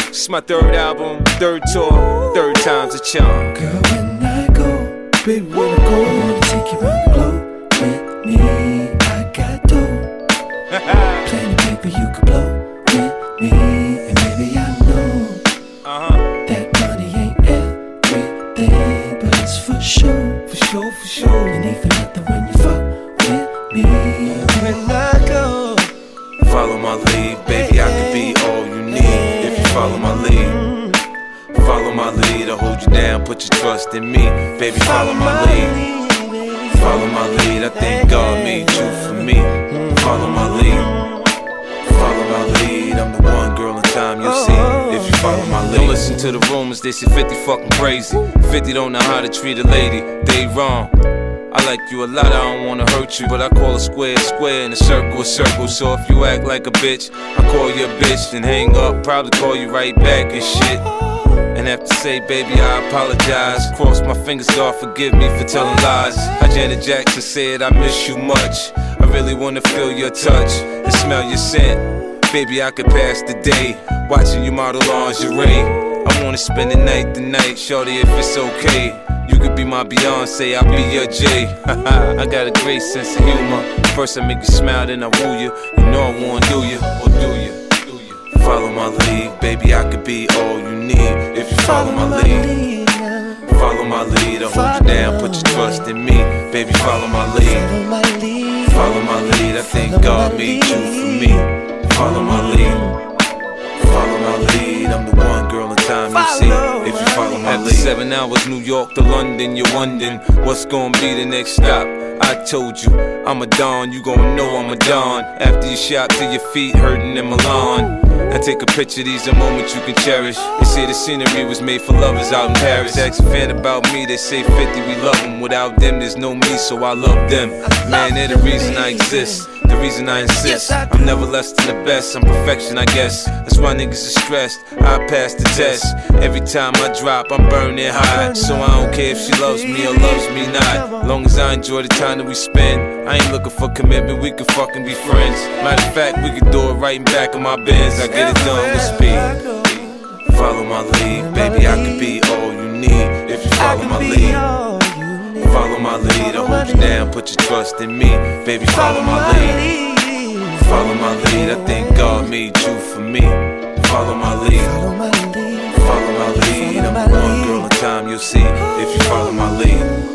It's my third album, third tour, third time's a charm. Girl, when I go, baby, when I go, I wanna take you around the globe with me. I got dough, plenty paper you could blow with me. And baby, I know that money ain't everything, but it's for sure, for sure, for sure. And even nothing when you fuck with me. When I go, follow my lead, baby, I could be all you need. If you follow my lead, follow my lead, I'll hold you down, put your trust in me. Baby, follow my lead, follow my lead, I think God made you for me. Follow my lead, follow my lead, I'm the one girl in time you'll see. If you follow my lead. Don't listen to the rumors, they say 50 fucking crazy. 50 don't know how to treat a lady, they wrong. I like you a lot, I don't wanna hurt you, but I call a square and a circle a circle. So if you act like a bitch, I call you a bitch, then hang up, probably call you right back and shit. And have to say, baby, I apologize. Cross my fingers, God forgive me for telling lies. How Janet Jackson said, I miss you much. I really wanna feel your touch and smell your scent. Baby, I could pass the day watching you model lingerie. I wanna spend the night tonight, shorty, if it's okay. You could be my Beyonce, I'll be your Jay. I got a great sense of humor. First I make you smile, then I woo you. You know I wanna do you, or do you? Follow my lead, baby, I could be all you need. If you follow my lead, follow my lead, I'll hold you down, put your trust in me. Baby, follow my lead, follow my lead, I think God made you for me. Follow my lead, follow my lead, I'm the one girl in time you see. If you follow my lead. After 7 hours, New York to London, you're wondering what's gonna be the next stop. I told you, I'm a Don, you gon' know I'm a Don. After you shot till your feet hurting in Milan. Now take a picture, these are moments you can cherish. They say the scenery was made for lovers out in Paris. Ask a fan about me, they say 50, we love them. Without them, there's no me, so I love them. Man, they're the reason I exist, the reason I insist. I'm never less than the best, I'm perfection, I guess. That's why niggas are stressed, I pass the test. Every time I drop, I'm burning hot. So I don't care if she loves me or loves me not. Long as I enjoy the time that we spend. I ain't looking for commitment, we could fucking be friends. Matter of fact, we could do it right in back of my Benz. I get it done with speed. Follow my lead, baby, I could be all you need. If you follow my lead, follow my lead, I'll hold you down, put your trust in me. Baby, follow my lead, follow my lead, I think God made you for me. Follow my lead, follow my lead, I'm the one girl in time you'll see. If you follow my lead.